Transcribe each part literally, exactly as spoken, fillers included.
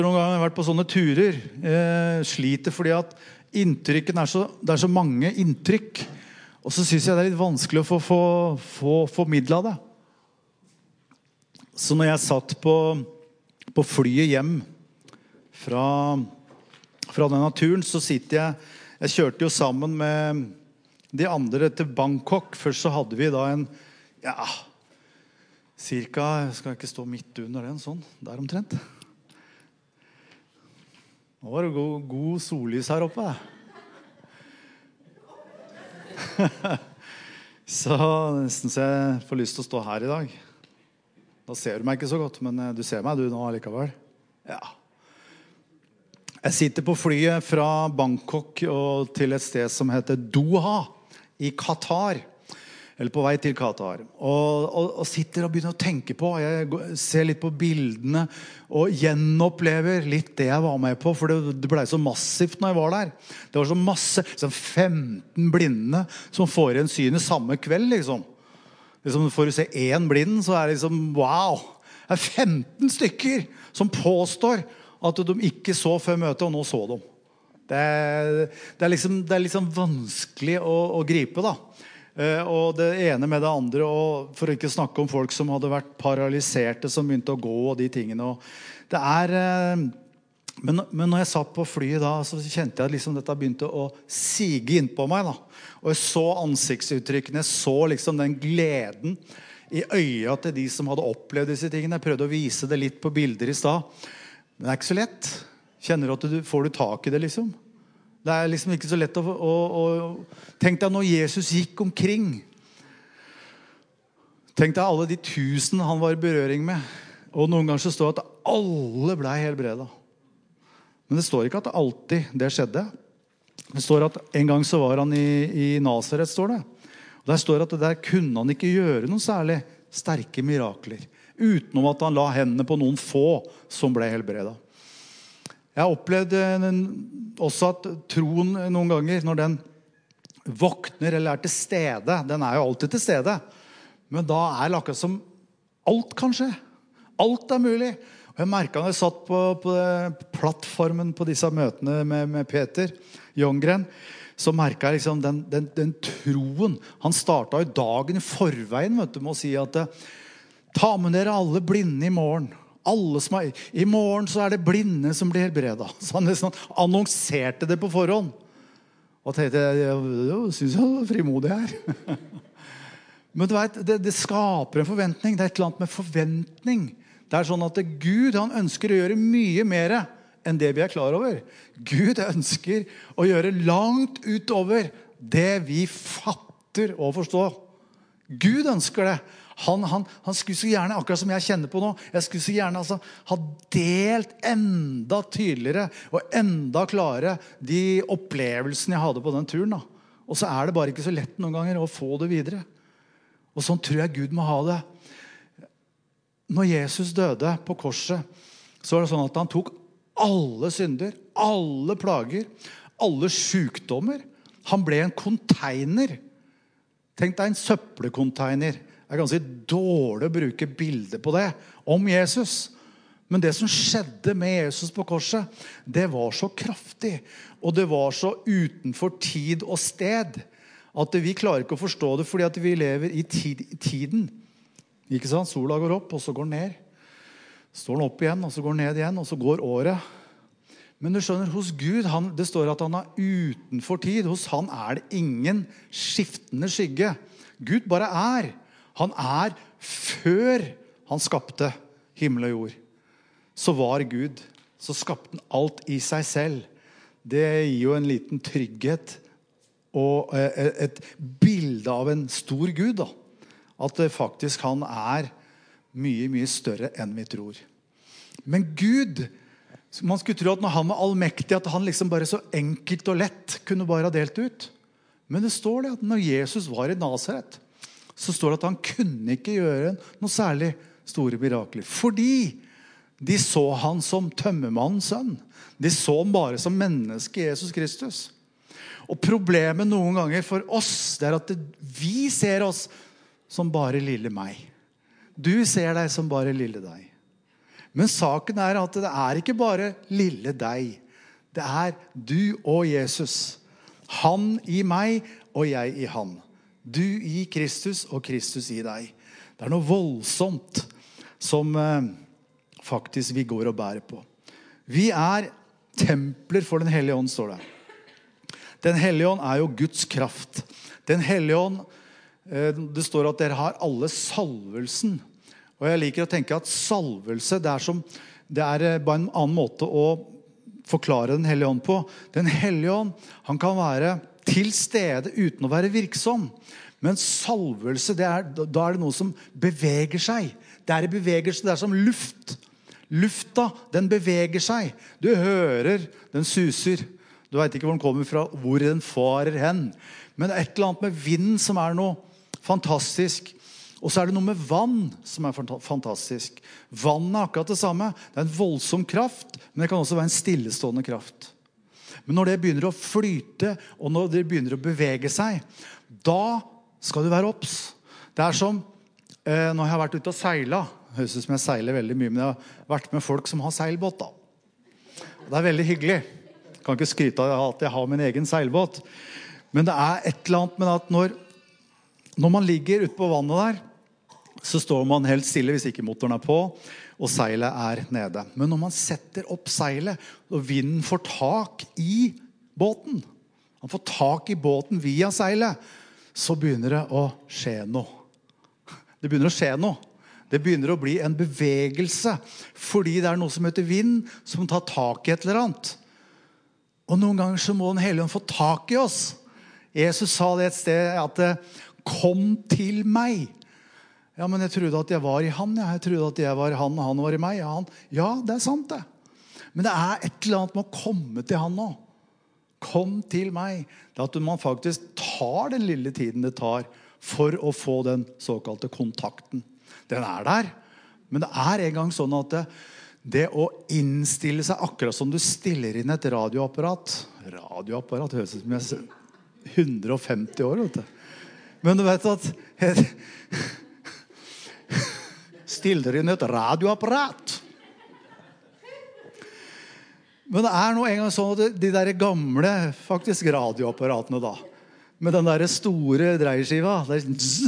Noen ganger har jeg vært på sånne turer, eh, sliter fordi at inntrykken er så, det er så mange inntrykk, og så synes jeg det er litt vanskelig å få, få, få formidlet det. Så når jeg satt på, på flyet hjem fra, fra denne turen, så sitter jeg, jeg kjørte jo sammen med de andre til Bangkok. Først så hadde vi da en, ja, cirka, jeg skal ikke stå midt under den sånn, der omtrent. Nå var det god, god sollys her oppe. Så nesten så jeg får lyst til å stå her i dag. Da ser du meg ikke så godt, men du ser meg du nå allikevel. Ja. Jeg sitter på flyet fra Bangkok og til et sted som heter Doha i Qatar. Eller på vei til Qatar. Og, og, og sitter og begynner å tenke på. Jeg ser litt på bildene og gjenopplever litt det jeg var med på. For det, det ble så massivt når jeg var der. Det var så masse, sånn femten blinde som får en syne samme kveld, liksom. Liksom får du se en blind, så er det liksom, wow! Det er femten stykker som påstår at de ikke så før møtet, og nå så de. Det er, det er, liksom, det er liksom vanskelig å, å gripe, da. Uh, og det ene med det andre, og for å ikke snakke om folk som hadde vært paralyserte, som begynte å gå og de tingene. Og det er, uh, men, men når jeg satt på flyet da, så kjente jeg at liksom dette begynte å sige inn på meg da. Og jeg så ansiktsuttrykkene, jeg så liksom den gleden i øya til de som hadde opplevd disse tingene. Jeg prøvde å vise det litt på bilder i sted. Men det er ikke så lett. Kjenner du at du får du tak i det liksom? Det er liksom ikke så lett å, å, å... Tenk deg når Jesus gikk omkring. Tenk deg alle de tusen han var i berøring med. Og noen ganger så står det at alle ble helbredet. Men det står ikke at det alltid det skjedde. Det står at en gang så var han i, i Nazaret, står det. Og der står at det der kunne han ikke gjøre noen særlig sterke mirakler. Utenom at han la hendene på noen få som ble helbredet. Jeg har opplevd også at troen noen ganger, når den våkner eller er til stede, den er jo alltid til stede, men da er det akkurat som alt kan skje. Alt er mulig. Og jeg merket når jeg satt på, på plattformen på disse møtene med, med Peter Jongren, så merket jeg liksom den, den, den troen. Han startet jo dagen i forveien, vet du, med å si at ta med dere alle blinde i morgen. Alle som er, i morgen så er det blinde som blir helbredet. Så han liksom annonserte det på forhånd. Og tenkte jeg, jeg synes jeg var frimodig her. Men du vet, det, det skaper en forventning. Det er et eller annet med forventning. Det er sånn at Gud, han ønsker å gjøre mye mer enn det vi er klar over. Gud ønsker å gjøre langt utover det vi fatter og forstår. Gud ønsker det. Han, han, han skulle så gjerne, akkurat som jeg kjenner på nå, jeg skulle så gjerne altså, ha delt enda tydeligere og enda klarere de opplevelsene jeg hadde på den turen. Da. Og så er det bare ikke så lett noen ganger å få det videre. Og sånn tror jeg Gud må ha det. Når Jesus døde på korset, så var det sånn at han tok alle synder, alle plager, alle sykdommer. Han ble en container. Tenk deg en søppelcontainer. Det er ganske dårlig å bruke bilder på det om Jesus. Men det som skjedde med Jesus på korset, det var så kraftig, og det var så utenfor tid og sted, at vi klarer ikke å forstå det, fordi at vi lever i tid, tiden. Ikke sant? Sola går opp, og så går den ned. Står den opp igjen, og så går den ned igjen, og så går året. Men du skjønner, hos Gud, han, det står at han er utenfor tid. Hos han er det ingen skiftende skygge. Gud bare er. Han er før han skapte himmel og jord. Så var Gud. Så skapte han alt i seg selv. Det gir jo en liten trygghet og et bilde av en stor Gud. Da. At det faktisk han er mye, mye større enn vi tror. Men Gud, man skulle tro at når han var allmektig, at han liksom bare så enkelt og lett kunne bare ha delt ut. Men det står det at når Jesus var i Nazaret, så står det at han kunne ikke gjøre noe særlig store mirakler. Fordi de så han som tømmermannens sønn. De så han bare som menneske Jesus Kristus. Og problemet noen ganger for oss, det er at vi ser oss som bare lille meg. Du ser deg som bare lille deg. Men saken er at det er ikke bare lille deg. Det er du og Jesus. Han i meg og jeg i han. Du i Kristus og Kristus i deg. Det er noe voldsomt som eh, faktisk vi går og bærer på. Vi er templer for den hellige ånd, står det. Den hellige ånd er jo Guds kraft. Den hellige ånd, eh, det står at dere har alle salvelsen. Og jeg liker å tenke at salvelse, det er, som, det er bare en annen måte å forklare den hellige ånd på. Den hellige ånd, han kan være til stede uten å være virksom. Men salvelse, det er, da er det noe som beveger seg. Det er en bevegelse, det er som luft. Lufta, den beveger seg. Du hører, den suser. Du vet ikke hvor den kommer fra, hvor den farer hen. Men det er et eller annet med vinden som er noe fantastisk. Og så er det noe med vann som er fantastisk. Vann er akkurat det samme. Det er en voldsom kraft, men det kan også være en stillestående kraft. Men når det begynner å flyte, og når det begynner å bevege seg, da skal du være obs. Det er som, eh, når jeg har vært ute og seilet, høres ut som jeg seiler veldig mye, men jeg har vært med folk som har seilbåt da. Det er veldig hyggelig. Jeg kan ikke skryte av at jeg har min egen seilbåt. Men det er et eller annet med at når, når man ligger ute på vannet der, så står man helt stille hvis ikke motoren er på, og seilet er nede. Men når man setter opp seilet, og vinden får tak i båten, man får tak i båten via seilet, så begynner det å skje noe. Det begynner å skje noe. Det begynner å bli en bevegelse, fordi det er noe som heter vind, som tar tak i et eller annet. Og noen ganger så må den hellige ånd få tak i oss. Jesus sa det et sted, at kom til meg. Ja, men jeg trodde at jeg var i han, ja. Jeg trodde at jeg var i han, og han var i meg. Ja, han. Ja, det er sant det. Men det er et eller annet med å komme til han nå. Kom til meg. Det er at man faktisk tar den lille tiden det tar for å få den såkalte kontakten. Den er der. Men det er en gang sånn at det, det å innstille seg akkurat som du stiller inn et radioapparat. Radioapparat høres ut som jeg er hundre og femti år, vet du. Men du vet at stiller inn et radioapparat. Men det er nå en gang sånn at de der gamle faktisk radioapparatene da, med den der store dreieskiva, der,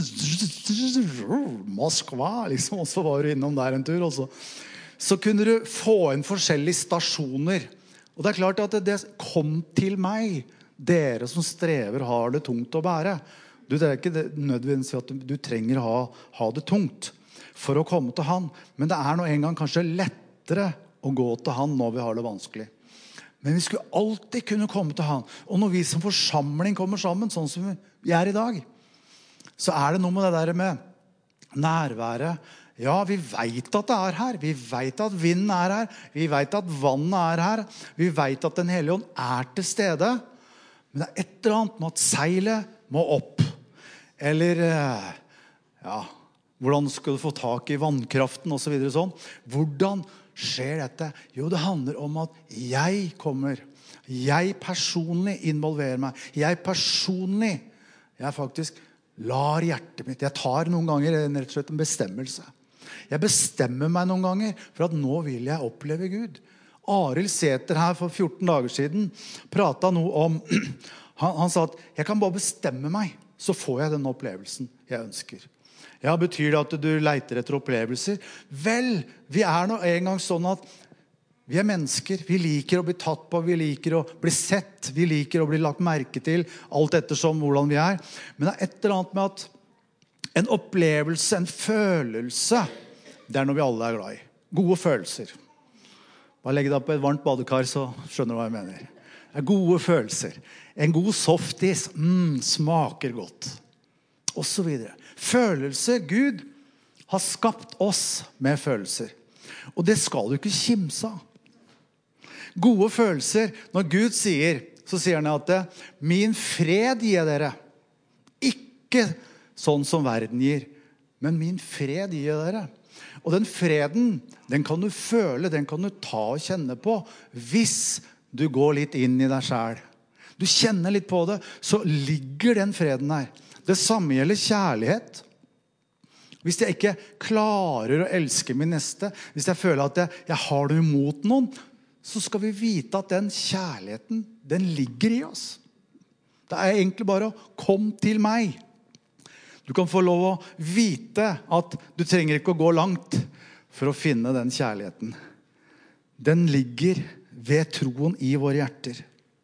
Moskva, liksom, og så var du innom der en tur, og så, så kunne du få inn forskjellige stasjoner. Og det er klart at det, det kom til meg, dere som strever har det tungt å bære. Du, det er ikke det, nødvendigvis at du, du trenger å ha, ha det tungt for å komme til han. Men det er nå en gang kanskje lettere å gå til han når vi har det vanskelig. Men vi skulle alltid kunne komme til han. Og når vi som forsamling kommer sammen, sånn som vi er i dag, så er det noe med det der med nærværet. Ja, vi vet at det er her. Vi vet at vinden er her. Vi vet at vannet er her. Vi vet at den hellige ånd er til stede. Men det er et eller annet med at seilet må opp. Eller, ja, hvordan skal du få tak i vannkraften og så videre sånn. Hvordan skjer dette? Jo, det handler om at jeg kommer. Jeg personlig involverer meg. Jeg personlig, jeg faktisk lar hjertet mitt. Jeg tar noen ganger rett og slett en bestemmelse. Jeg bestemmer meg noen ganger for at nå vil jeg oppleve Gud. Arild Sæther her for fjorten dager siden pratet noe om, han, han sa at jeg kan bare bestemme meg, så får jeg den opplevelsen jeg ønsker. Ja, betyr det at du leiter etter opplevelser? Vel, vi er nå en gang sånn at vi er mennesker. Vi liker å bli tatt på, vi liker å bli sett, vi liker å bli lagt merke til, alt ettersom hvordan vi er. Men det er et eller annet med at en opplevelse, en følelse, det er noe vi alle er glad i. Gode følelser. Bare legg deg på et varmt badekar, så skjønner du hva jeg mener. Det er gode følelser. En god softis, mm, smaker godt. Og så videre. Følelser, Gud har skapt oss med følelser. Og det skal du ikke kimse av. Gode følelser, når Gud sier, så sier han at min fred gir dere. Ikke sånn som verden gir, men min fred gir dere. Og den freden, den kan du føle, den kan du ta og kjenne på, hvis du går litt inn i deg selv. Du kjenner litt på det, så ligger den freden her. Det samme gjelder kjærlighet. Hvis jeg ikke klarer å elske min neste, hvis jeg føler at jeg, jeg har noe imot noen, så skal vi vite at den kjærligheten, den ligger i oss. Det er egentlig bare å komme til meg. Du kan få lov å vite at du trenger ikke å gå langt for å finne den kjærligheten. Den ligger ved troen i våre hjerter.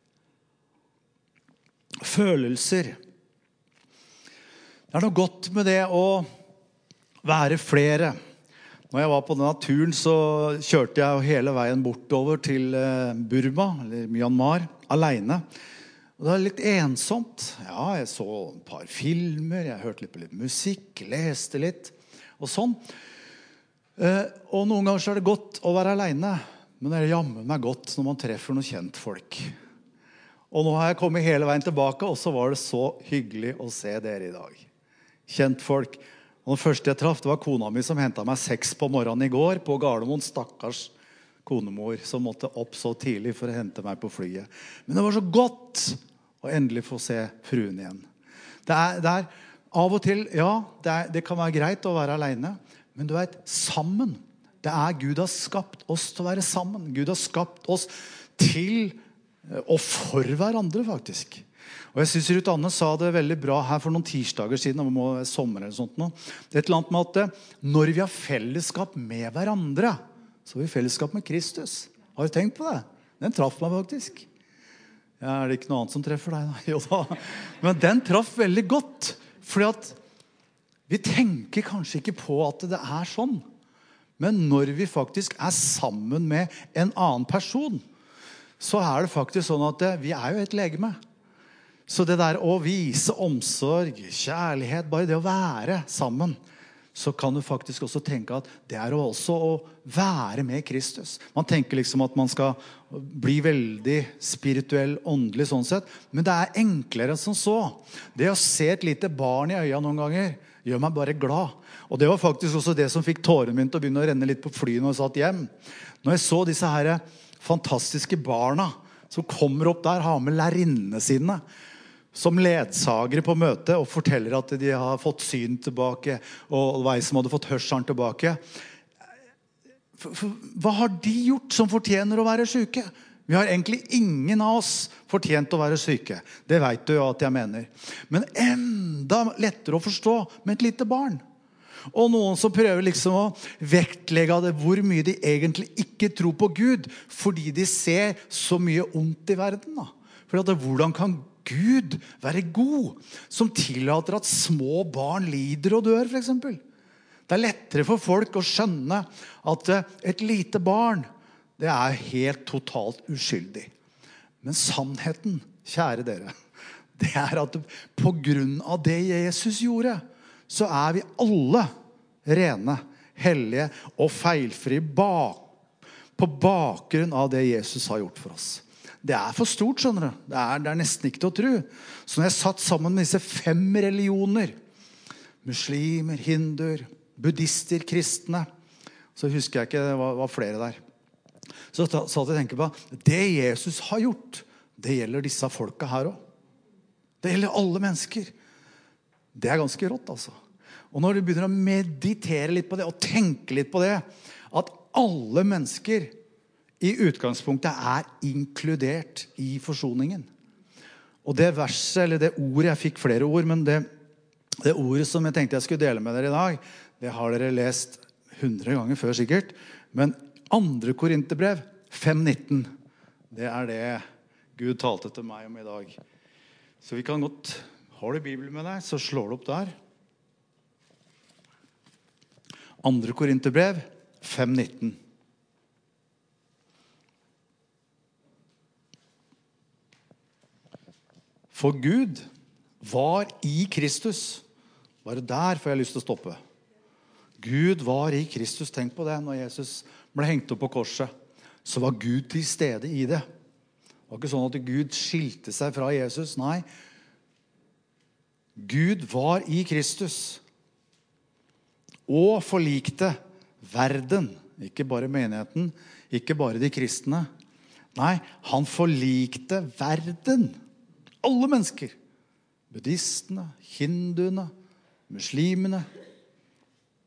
Følelser. Det er noe godt med det å være flere. Når jeg var på denne turen, så kjørte jeg hele veien bortover til Burma, eller Myanmar, alene. Og det var litt ensomt. Ja, jeg så et par filmer, jeg hørte litt på litt musikk, leste litt, og sånn. Og noen ganger så er det godt å være alene, men det er jammen meg godt når man treffer noen kjent folk. Og nå har jeg kommet hele veien tilbake, og så var det så hyggelig å se dere i dag. Kjent folk. Og det første jeg traff, det var kona mi som hentet meg seks på morgenen i går på Gardermoen, stakkars konemor som måtte opp så tidlig for å hente meg på flyet. Men det var så godt å endelig få se fruen igjen. Det er, det er av og til, ja, det, er, det kan være greit å være alene, men du vet, sammen. Det er Gud har skapt oss til å være sammen. Gud har skapt oss til og for hverandre, faktisk. Og jeg synes Ruth Anne sa det veldig bra her for noen tirsdager siden, om det må være sommer eller sånt nå. Det er et eller annet med at når vi har fellesskap med hverandre, så har vi fellesskap med Kristus. Har du tenkt på det? Den traff meg faktisk. Ja, er det ikke noe annet som treffer deg da? Jo da. Men den traff veldig godt, fordi at vi tenker kanskje ikke på at det er sånn. Men når vi faktisk er sammen med en annen person, så er det faktisk sånn at vi er jo et legeme. Så det der å vise omsorg, kjærlighet, bare det å være sammen, så kan du faktisk også tenke at det er også å være med Kristus. Man tenker liksom at man skal bli veldig spirituell, åndelig sånn sett, men det er enklere som så. Det å se et lite barn i øya noen ganger gjør meg bare glad. Og det var faktisk også det som fikk tårene mine til å begynne å renne litt på flyet når jeg satt hjem. Når jeg så disse her fantastiske barna som kommer opp der, har med lærerinnene sine, som ledsagere på møte og forteller at de har fått syn tilbake og vei som hadde fått hørselen tilbake. For, for, hva har de gjort som fortjener å være syke? Vi har egentlig ingen av oss fortjent å være syke. Det vet du jo at jeg mener. Men enda lettere å forstå med et lite barn. Og noen som prøver liksom å vektlegge det, hvor mye de egentlig ikke tror på Gud, fordi de ser så mye ondt i verden. Da. For at, hvordan kan Gud være god, som tillater at små barn lider og dør, for eksempel? Det er lettere for folk å skjønne at et lite barn, det er helt totalt uskyldig. Men sannheten, kjære dere, det er at på grunn av det Jesus gjorde, så er vi alle rene, hellige og feilfrie bak, på bakgrunn av det Jesus har gjort for oss. Det er for stort, skjønner du. Det er, det er nesten ikke til å tro. Så når jeg satt sammen med disse fem religioner, muslimer, hinduer, buddhister, kristne, så husker jeg ikke, det var, var flere der. Så satt jeg og tenkte på, det Jesus har gjort, det gjelder disse folka her også. Det gjelder alle mennesker. Det er ganske rått, altså. Og når du begynner å meditere litt på det, og tenke litt på det, at alle mennesker i utgangspunktet er inkludert i forsoningen. Og det verset, eller det ordet, jeg fikk flere ord, men det, det ordet som jeg tenkte jeg skulle dele med dere i dag, det har dere lest hundre ganger før sikkert, men andre Korinterbrev fem nitten, det er det Gud talte til meg om i dag. Så vi kan godt, har du Bibelen med deg, så slår du opp der. Andre Korinterbrev fem nitten. For Gud var i Kristus. Bare der får jeg lyst til å stoppe. Gud var i Kristus. Tenk på det. Når Jesus ble hengt opp på korset, så var Gud til stede i det. Det var ikke sånn at Gud skilte seg fra Jesus. Nei. Gud var i Kristus. Og forlikte verden. Ikke bare menigheten. Ikke bare de kristne. Nei, han forlikte verden. Alle mennesker, buddhistene, hinduene, muslimene,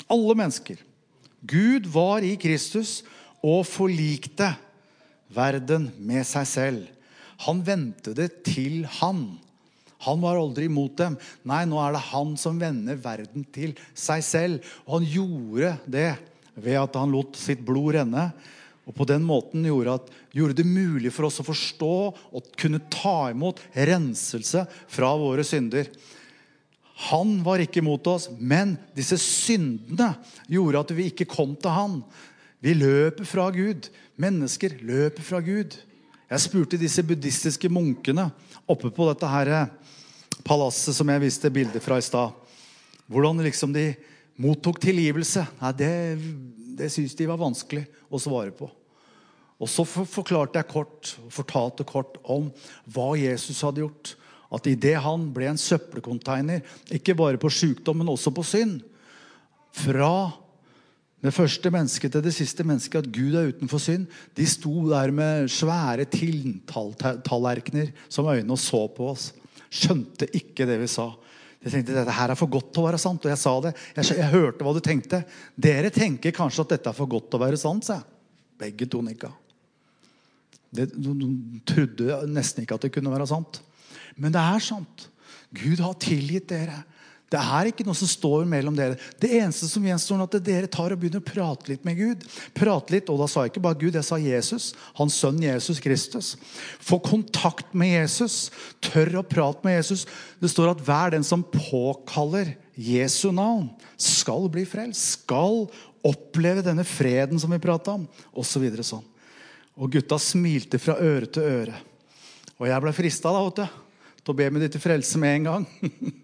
Alle mennesker. Gud var i Kristus og forlikte verden med seg selv. Han vendte det til han. Han var aldri imot dem. Nei, nå er det han som vender verden til seg selv. Og han gjorde det ved at han lot sitt blod renne. Og på den måten gjorde, at, gjorde det mulig for oss å forstå og kunne ta imot renselse fra våre synder. Han var ikke imot oss, men disse syndene gjorde at vi ikke kom til han. Vi løper fra Gud. Mennesker løper fra Gud. Jeg spurte disse buddhistiske munkene oppe på dette her palasset som jeg viste bilder fra i stad. Hvordan liksom de mottok tilgivelse. Nei, det, det synes de var vanskelig å svare på. Og så forklarte jeg kort, fortalte kort om hva Jesus hadde gjort. At i det han ble en søppelcontainer, ikke bare på sykdom, men også på synd. Fra det første mennesket til det siste mennesket, at Gud er utenfor synd. De sto der med svære tiltallerkener som øynene og så på oss. Skjønte ikke det vi sa. Jeg tenkte, dette her er for godt til å være sant. Og jeg sa det. Jeg, jeg hørte hva du tenkte. Dere tenker kanskje at dette er for godt til å være sant, sa jeg. Begge to nikka. Det, de, de trodde nesten ikke at det kunne være sant. Men det er sant. Gud har tilgitt dere. Det er ikke noe som står mellom dere. Det eneste som gjenstår er at dere tar og begynner å prate litt med Gud. Prate litt, og da sa jeg ikke bare Gud, jeg sa Jesus. Hans sønn Jesus Kristus. Få kontakt med Jesus. Tør å prate med Jesus. Det står at hver den som påkaller Jesu navn skal bli frelst. Skal oppleve denne freden som vi pratet om. Og så videre sånn. Og gutta smilte fra øre til øre. Og jeg ble fristet da, vet du. Til å be med ditt frelse med en gang.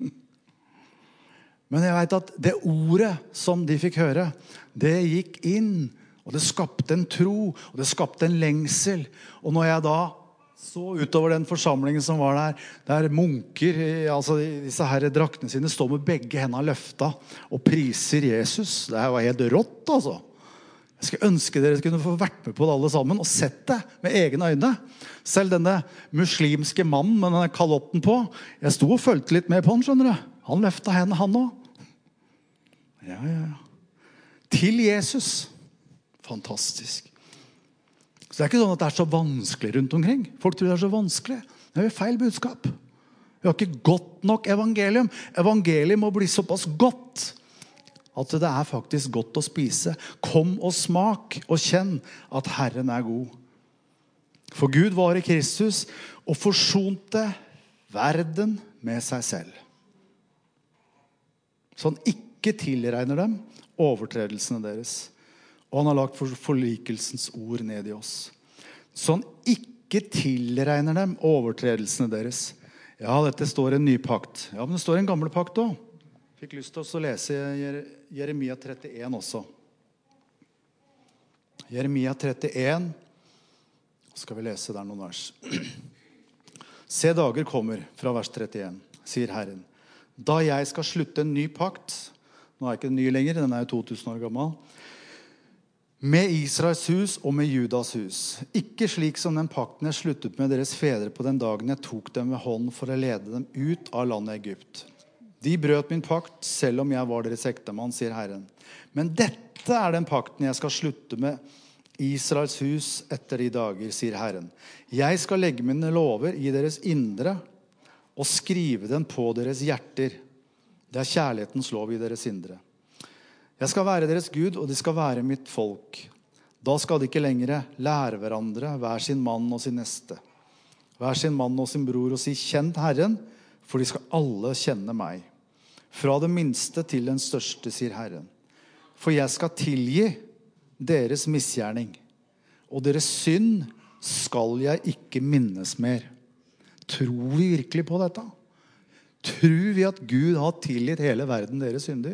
Men jeg vet at det ordet som de fikk høre, det gikk inn, og det skapte en tro, og det skapte en lengsel. Og når jeg da så utover den forsamlingen som var der, der munker, altså disse her draktene sine, står med begge hendene løfta og priser Jesus. Det var helt rått, altså. Jeg skulle ønske dere kunne få vært med på det alle sammen og sett det med egne øyne. Selv denne muslimske mannen med denne kalotten på, jeg sto og følte litt med på han, skjønner du. Han løfta hendene, han også. Ja, ja, ja. Til Jesus. Fantastisk. Så det er ikke sånn at det er så vanskelig rundt omkring. Folk tror det er så vanskelig. Det er jo feil budskap. Vi har ikke godt nok evangelium. Evangelium må bli såpass godt at det er faktisk godt å spise. Kom og smak og kjenn at Herren er god. For Gud var i Kristus og forsonte verden med seg selv. Så han ikke tilregner dem overtredelsene deres. Og han har lagt forlikelsens ord ned i oss. Så han ikke tilregner dem overtredelsene deres. Ja, dette står en ny pakt. Ja, men det står en gamle pakt også. Fikk lyst til å lese Jeremia trettien også. Jeremia trettien. Skal vi lese der noen vers. Se, dager kommer fra vers trettien, sier Herren. Da jeg skal slutte en ny pakt, nå er ikke den ny lenger, den er jo to tusen år gammel, med Israels hus og med Judas hus. Ikke slik som den pakten jeg sluttet med deres fedre på den dagen jeg tok dem ved hånd for å lede dem ut av landet Egypt. De brøt min pakt, selv om jeg var deres ektemann, sier Herren. Men dette er den pakten jeg skal slutte med Israels hus etter de dager, sier Herren. Jeg skal legge mine lover i deres indre og skrive den på deres hjerter. Det er kjærlighetens lov i deres indre. Jeg skal være deres Gud, og de skal være mitt folk. Da skal de ikke lenger lære hverandre, hver sin mann og sin neste. Hver sin mann og sin bror, og si, kjenn Herren, for de skal alle kjenne meg. Fra det minste til den største, sier Herren. For jeg skal tilgi deres misgjerning, og deres synd skal jeg ikke minnes mer. Tror vi virkelig på dette? Tror vi at Gud har tilgitt hele verden deres synder?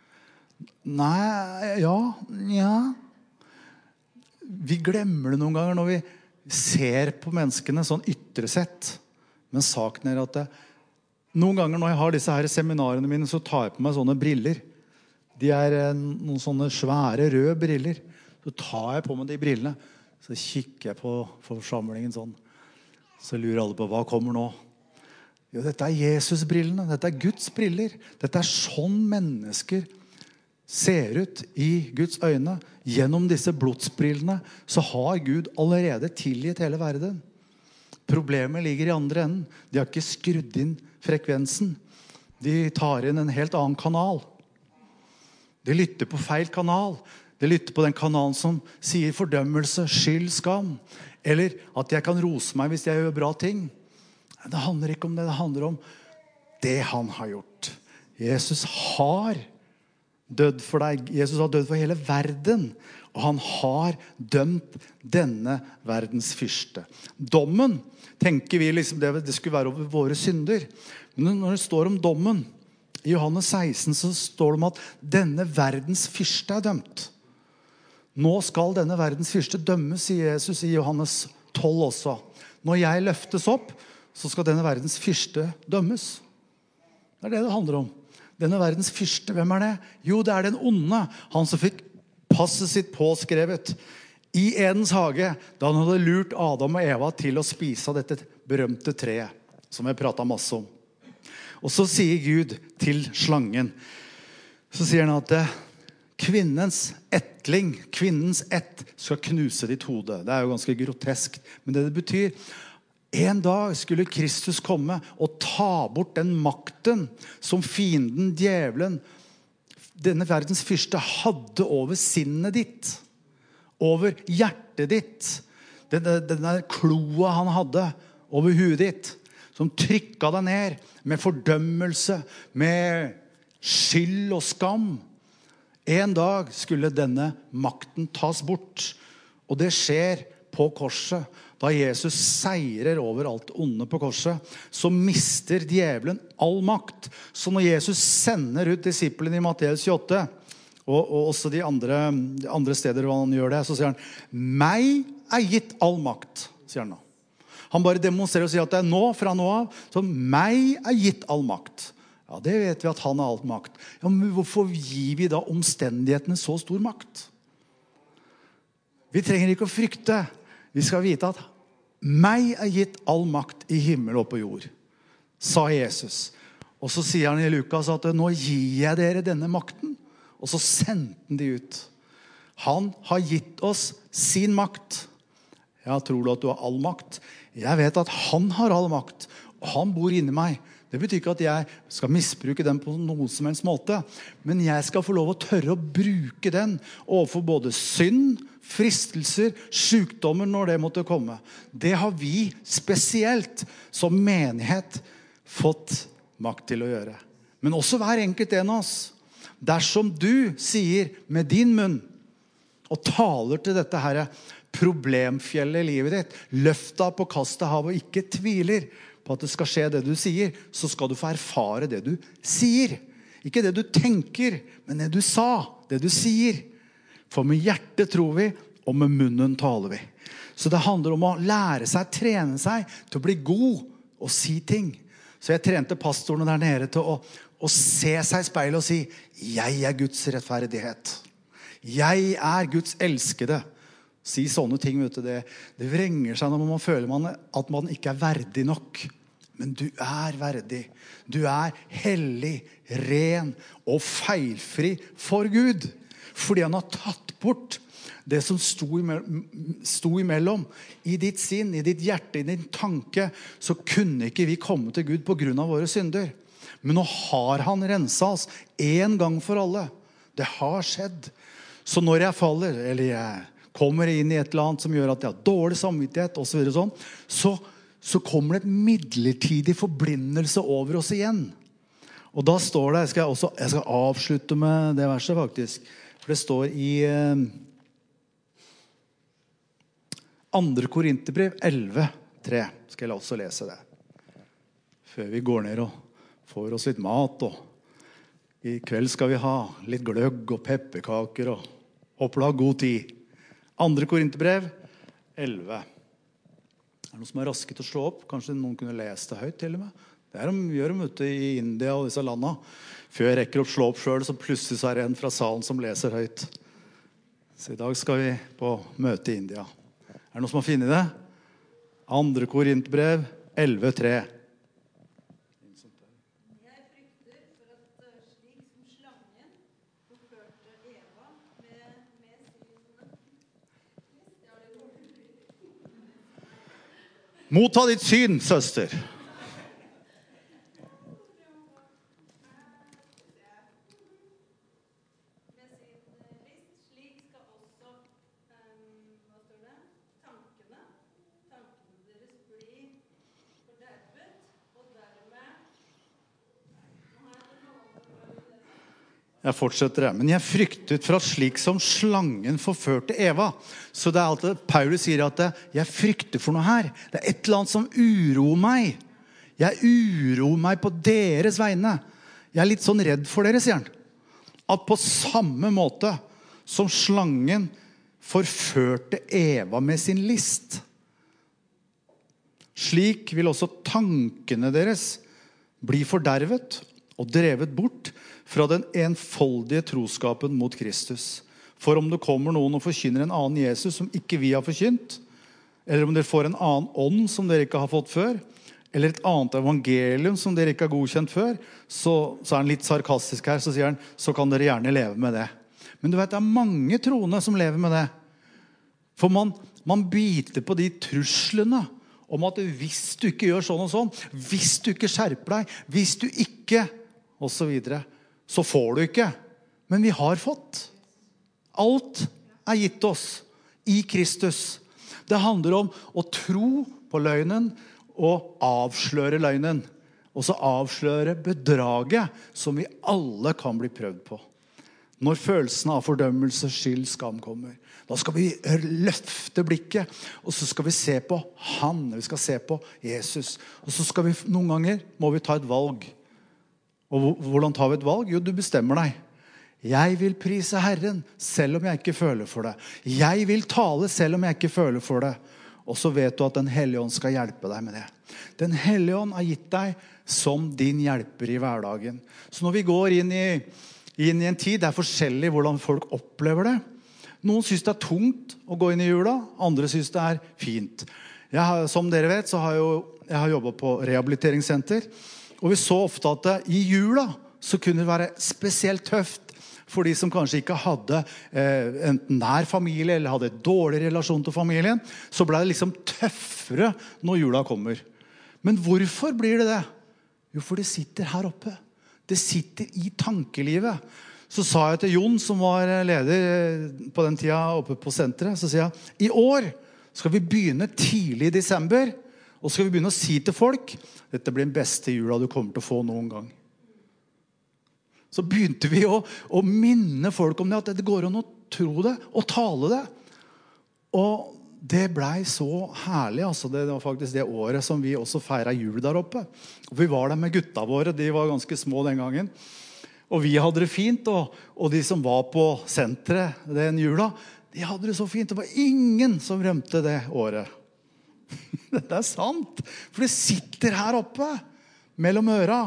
Nei, ja, ja. Vi glemmer det noen ganger når vi ser på menneskene sånn ytre sett. Men saken er at det, noen ganger når jeg har disse her seminarene mine, så tar jeg på meg sånne briller. De er noen sånne svære røde briller. Så tar jeg på meg de brillene. Så kikker jeg på forsamlingen sånn. Så lurer alle på, hva kommer nå? Jo, dette er Jesus-brillene. Dette er Guds briller. Dette er sånn mennesker ser ut i Guds øyne, gjennom disse blodsbrillene, så har Gud allerede tilgitt hele verden. Problemet ligger i andre enden. De har ikke skrudd inn frekvensen. De tar inn en helt annen kanal. De lytter på feil kanal. De lytter på den kanalen som sier fordømmelse, skyld, skam. Eller at jeg kan rose meg hvis jeg gjør bra ting. Det handler ikke om det, det handler om det han har gjort. Jesus har dødd for deg. Jesus har dødd for hele verden. Og han har dømt denne verdens fyrste. Dommen, tenker vi liksom det, det skulle være over våre synder. Men når det står om dommen, i Johannes seksten så står det om at denne verdens fyrste er dømt. Nå skal denne verdens fyrste dømmes, sier Jesus i Johannes tolv også. Når jeg løftes opp, så skal denne verdens fyrste dømmes. Det er det det handler om. Denne verdens fyrste, hvem er det? Jo, det er den onde. Han som fikk passet sitt påskrevet i Edens hage, da han hadde lurt Adam og Eva til å spise av dette berømte treet, som jeg pratet masse om. Og så sier Gud til slangen, så sier han at kvinnens ettling, kvinnens ett, skal knuse ditt hode. Det er jo ganske grotesk, men det det betyr, en dag skulle Kristus komme og ta bort den makten som fienden, djevelen, denne verdens fyrste hadde over sinnet ditt, over hjertet ditt, denne, denne kloa han hadde over huet ditt, som trykket deg ned med fordømmelse, med skyld og skam. En dag skulle denne makten tas bort, og det skjer på korset. Da Jesus seirer over alt onde på korset, så mister djevelen all makt. Så når Jesus sender ut disiplene i Matteus tjueåtte, og, og også de andre, de andre steder hvor han gjør det, så sier han, meg er gitt all makt, sier han nå. Han bare demonstrerer og sier at det er nå, fra nå av, så meg er gitt all makt. Ja, det vet vi at han har all makt. Ja, men hvorfor gir vi da omstendighetene så stor makt? Vi trenger ikke å frykte. Vi skal vite at meg er gitt all makt i himmel og på jord, sa Jesus. Og så sier han i Lukas at nå gir jeg dere denne makten. Og så sendte han de ut. Han har gitt oss sin makt. Ja, tror du at du har all makt? Jeg vet at han har all makt, og han bor inni meg. Det betyr ikke at jeg skal misbruke den på noen som helst måte, men jeg skal få lov å tørre å bruke den overfor både synd, fristelser, sykdommer når det måtte komme. Det har vi spesielt som menighet fått makt til å gjøre. Men også hver enkelt en av oss. Dersom du sier med din munn og taler til dette her problemfjellet i livet ditt, løfta på kastet hav og ikke tviler på at det skal skje det du sier, så skal du få erfare det du sier. Ikke det du tenker, men det du sa, det du sier. For med hjertet tror vi, og med munnen taler vi. Så det handler om å lære seg, trene seg til å bli god og si ting. Så jeg trente pastorene der nede til å, å se seg i speilet og si, jeg er Guds rettferdighet. Jeg er Guds elskede. Si sånne ting, vet du, det, det vrenger seg når man føler man, at man ikke er verdig nok. Men du er verdig. Du er hellig, ren og feilfri for Gud. Fordi han har tatt bort det som sto, imellom, sto imellom. I ditt sinn, i ditt hjerte, i din tanke, så kunne ikke vi komme til Gud på grunn av våre synder. Men nå har han renset oss en gang for alle. Det har skjedd. Så når jeg faller, eller jeg kommer inn i et eller annet som gjør at jeg har dårlig samvittighet og så videre sånn, så, så kommer det et midlertidig forblindelse over oss igjen. Og da står det, jeg skal, også, jeg skal avslutte med det verset faktisk, for det står i eh, andre Korinterbrev elleve tre, skal jeg også lese det. Før vi går ned og får oss litt mat, og i kveld skal vi ha litt gløgg og pepperkaker, og håper du har god tid. Andre Korinterbrev elleve. Er det noen som er raske til å slå opp? Kanskje noen kunne lese det høyt til og med? Det er de gjør de ute i India og disse landene. Før jeg rekker opp slå opp selv, så plutselig så er det en fra salen som leser høyt. Så i dag skal vi på møte i India. Er det noen som har funnet det? Andre Korinterbrev elleve tre. Jeg frykter for at slik som slangen forførte Motta ditt syn, søster. Jeg fortsetter det. Men jeg fryktet for at slik som slangen forførte Eva. Så det er alltid, Paulus sier at det, jeg frykter for noe her. Det er et eller annet som uroer meg. Jeg uroer meg på deres vegne. Jeg er litt sånn redd for dere, sier han. At på samme måte som slangen forførte Eva med sin list, slik vil også tankene deres bli fordervet og drevet bort fra den enfoldige troskapen mot Kristus. For om det kommer noen og forkynner en annen Jesus som ikke vi har forkynt, eller om dere får en annen ånd som dere ikke har fått før, eller et annet evangelium som dere ikke har godkjent før, så, så er han litt sarkastisk her, så sier han, så kan dere gjerne leve med det. Men du vet, det er mange troende som lever med det. For man, man biter på de truslene om at hvis du ikke gjør sånn og sånn, hvis du ikke skjerper deg, hvis du ikke, og så videre, så får du ikke. Men vi har fått. Alt er gitt oss i Kristus. Det handler om å tro på løgnen og avsløre løgnen. Og så avsløre bedraget som vi alle kan bli prøvd på. Når følelsen av fordømmelse, skyld, skam kommer, da skal vi løfte blikket, og så skal vi se på han, vi skal se på Jesus. Og så skal vi, noen ganger må vi ta et valg. Og hvordan tar vi et valg? Jo, du bestemmer deg. Jeg vil prise Herren, selv om jeg ikke føler for det. Jeg vil tale, selv om jeg ikke føler for det. Og så vet du at den Hellige Ånd skal hjelpe deg med det. Den Hellige Ånd har gitt deg som din hjelper i hverdagen. Så når vi går inn i, inn i en tid, det er forskjellig hvordan folk opplever det. Noen synes det er tungt å gå inn i jula, andre synes det er fint. Jeg har, som dere vet, så har jeg, jo, jeg har jobbet på rehabiliteringssenter, og vi så ofte at det, i jula så kunne det være spesielt tøft for de som kanskje ikke hadde eh, enten nær familie eller hadde et dårlig relasjon til familien. Så ble det liksom tøffere når jula kommer. Men hvorfor blir det det? Jo, for det sitter her oppe. Det sitter i tankelivet. Så sa jeg til Jon, som var leder på den tida oppe på senteret, så sier jeg, i år skal vi begynne tidlig i desember, og skal vi begynne å si til folk, dette blir den beste jula du kommer til å få noen gang. Så begynte vi å, å minne folk om det, at det går an å tro det, og tale det. Og det ble så herlig, altså det var faktisk det året som vi også feiret jul der oppe. Og vi var der med gutta våre, de var ganske små den gangen. Og vi hadde det fint, og, og de som var på senteret den jula, de hadde det så fint. Det var ingen som rømte det året. Det er sant, for det sitter her oppe mellom øra.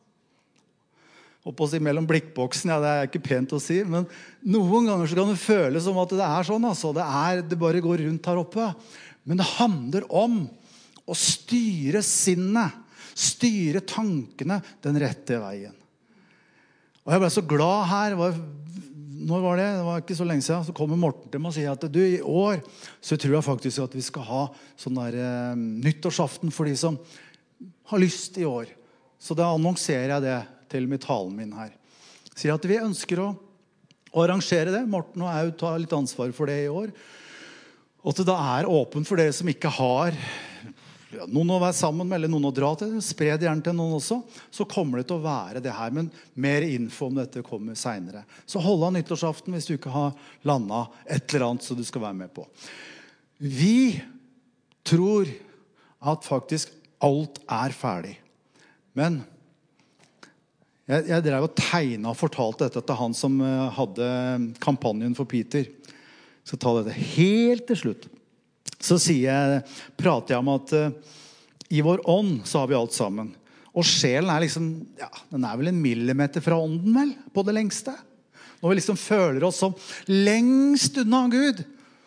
Håper å si mellom blikkboksen, ja, det er ikke pent å si, men noen ganger så kan det føles som at det er sånn, altså. Det, er, det bare går rundt her oppe. Men det handler om å styre sinnet, styre tankene den rette veien. Og jeg ble så glad her, var, når var det? Det var ikke så lenge siden, så kommer Morten til meg og sier at du, i år så tror jeg faktisk at vi skal ha sånn der eh, nyttårsaften for de som har lyst i år. Så da annonserer jeg det til med talen min her. Sier at vi ønsker å, å arrangere det. Morten og jeg tar litt ansvar for det i år. Og at det da er åpent for dere som ikke har ja, noen å være sammen med, eller noen å dra til. Spred gjerne til noen også. Så kommer det til å være det her, men mer info om dette kommer senere. Så hold av nyttårsaften hvis du ikke har landet et eller annet så du skal være med på. Vi tror at faktisk alt er ferdig. Men jeg, jeg drev og tegnet og fortalte dette til han som hadde kampanjen for Peter. Så ta dette helt til slutt. Så sier jeg, prater jeg om at uh, i vår ånd så har vi alt sammen. Og sjelen er liksom, ja, den er vel en millimeter fra ånden vel, på det lengste. Når vi liksom føler oss som lengst unna Gud.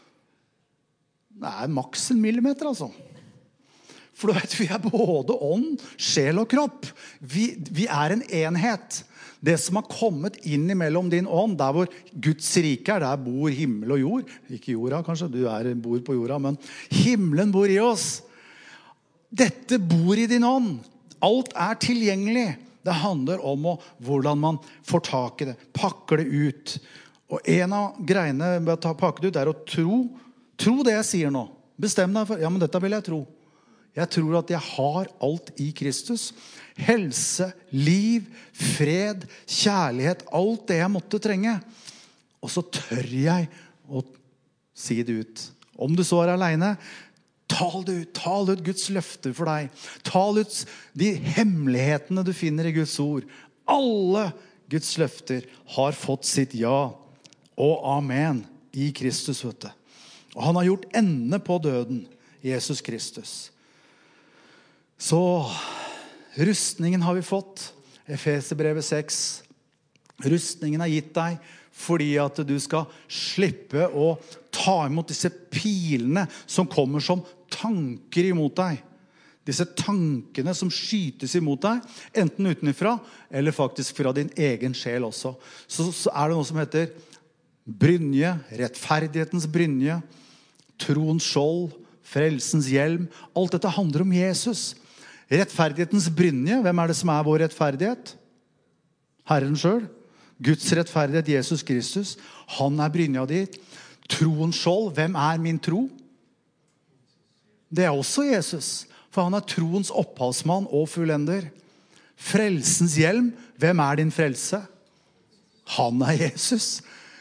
Det er maks en millimeter altså. For du vet, vi er både ånd, sjel og kropp. Vi, vi er en enhet. Det som har kommet inn imellom din ånd, der hvor Guds rike er, der bor himmel og jord. Ikke jorda kanskje, du er, bor på jorda, men himmelen bor i oss. Dette bor i din ånd. Alt er tilgjengelig. Det handler om å, hvordan man får tak i det, pakker det ut. Og en av greiene med å ta, pakke det ut er å tro. Tro det jeg sier nå. Bestem deg for, ja, men dette vil jeg tro. Jeg tror at jeg har alt i Kristus. Helse, liv, fred, kjærlighet, alt det jeg måtte trenge. Og så tør jeg å si det ut. Om du så er alene, tal det ut. Tal ut Guds løfter for deg. Tal ut de hemmelighetene du finner i Guds ord. Alle Guds løfter har fått sitt ja og amen i Kristus, vet du. Og han har gjort ende på døden, Jesus Kristus. Så rustningen har vi fått. Efeserbrevet seks. Rustningen er gitt deg fordi at du skal slippe å ta imot disse pilene som kommer som tanker imot deg. Disse tankene som skytes imot deg, enten utenfra eller faktisk fra din egen sjel også. Så, så er det noe som heter brynje, rettferdighetens brynje, troens skjold, frelsens hjelm. Alt dette handler om Jesus. Rettferdighetens brynje, hvem er det som er vår rettferdighet? Herren selv. Guds rettferdighet, Jesus Kristus. Han er brynja di. Troens skjold, hvem er min tro? Det er også Jesus. For han er troens opphavsmann og fullender. Frelsens hjelm, hvem er din frelse? Han er Jesus.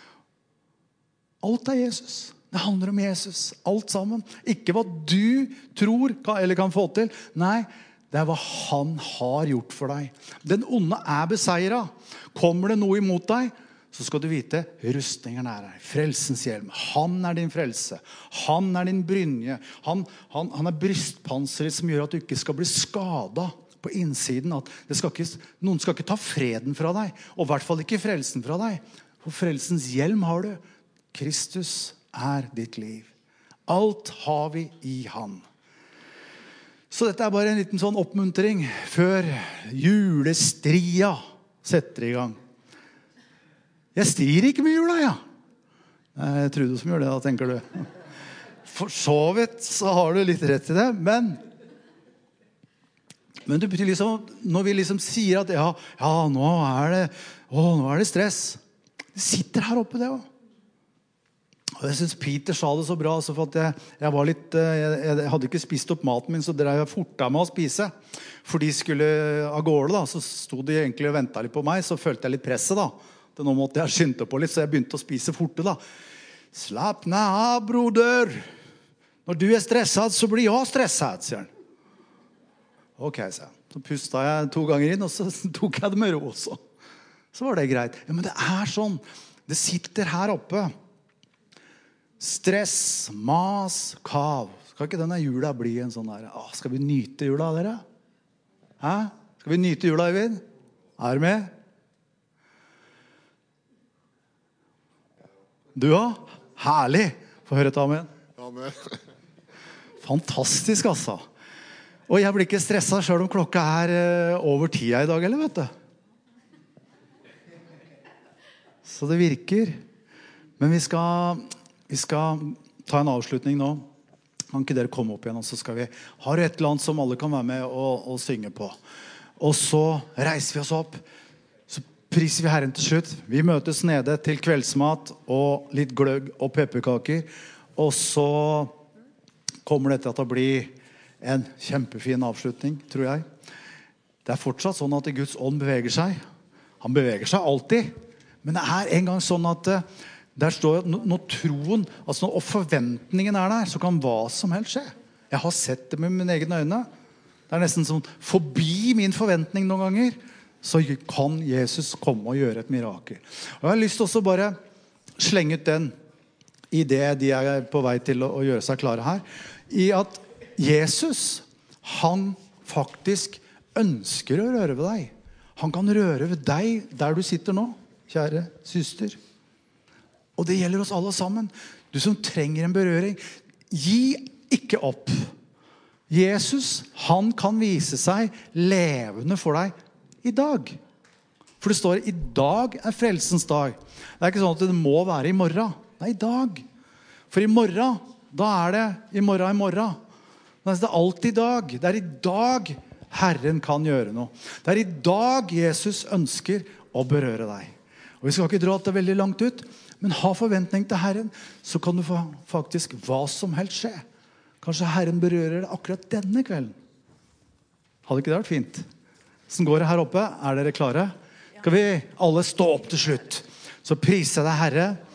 Alt er Jesus. Det handler om Jesus. Alt sammen. Ikke hva du tror eller kan få til. Nei, det er hva han har gjort for deg. Den onde er beseiret. Kommer det noe imot deg, så skal du vite, rustningen er her. Frelsens hjelm. Han er din frelse. Han er din brynje. Han, han, han er brystpanseret som gjør at du ikke skal bli skadet på innsiden. At det skal ikke, noen skal ikke ta freden fra deg, og i hvert fall ikke frelsen fra deg. For frelsens hjelm har du. Kristus er ditt liv. Alt har vi i han. Så dette er bare en liten sånn oppmuntring før julestria setter i gang. Jeg strir ikke med jula, ja. Jeg tror du som gjør det da, tenker du. For så vidt så har du litt rett i det, men men det betyr liksom, når vi liksom sier at ja, ja nå er det, å, nå er det stress. Det sitter her oppe det også. Og jeg synes Peter sa det så bra, så for at jeg, jeg var litt, jeg, jeg hadde ikke spist opp maten min, så drev jeg forta med å spise. For de skulle av gårde da, så stod de egentlig og ventet litt på meg, så følte jeg litt presset da. Det nå måtte jeg skynde på litt, så jeg begynte å spise forte da. Slapp ned av, broder. Når du er stresset, så blir jeg stresset, sier han. Ok, så, så pustet jeg to ganger inn, og så tok jeg det med ro også. Så var det greit. Ja, men det er sånn. Det sitter her oppe. Stress, mas, kav. Skal ikke denne jula bli en sånn her? Åh, skal vi nyte jula, dere? Hæ? Skal vi nyte jula, Eivind? Er du med? Du da? Herlig. Få høre et amen. Amen. Fantastisk, altså. Og jeg blir ikke stresset selv om klokka er over tida i dag, eller vet du? Så det virker. Men vi skal, vi skal ta en avslutning nå. Kan ikke dere komme opp igjen, og så skal vi ha et eller annet som alle kan være med og, og synge på. Og så reiser vi oss opp. Så priser vi Herren til slutt. Vi møtes nede til kveldsmat og litt gløgg og pepperkaker. Og så kommer dette til å bli en kjempefin avslutning, tror jeg. Det er fortsatt sånn at Guds ånd beveger seg. Han beveger seg alltid. Men det er en gang sånn at der står at når troen, altså når forventningen er der, så kan hva som helst skje. Jeg har sett det med mine egne øyne. Det er nesten sånn, forbi min forventning noen ganger, så kan Jesus komme og gjøre et mirakel. Og jeg har lyst til også bare slenge ut den i det de er på vei til å, å gjøre seg klare her, i at Jesus, han faktisk ønsker å røre ved deg. Han kan røre ved deg der du sitter nå, kjære syster. Og det gjelder oss alle sammen. Du som trenger en berøring, gi ikke opp. Jesus, han kan vise seg levende for deg i dag. For det står, i dag er frelsens dag. Det er ikke sånn at det må være i morgen. Det er i dag. For i morgen, da er det i morgen i morgen. Men det er alltid i dag. Det er i dag Herren kan gjøre noe. Det er i dag Jesus ønsker å berøre deg. Og vi skal ikke dra det veldig langt ut, men ha forventning til Herren, så kan du få faktisk hva som helst skje. Kanskje Herren berører deg akkurat denne kvelden. Hadde ikke det vært fint? Hvordan går det her oppe? Er dere klare? Skal vi alle stå opp til slutt? Så priser jeg deg, Herre.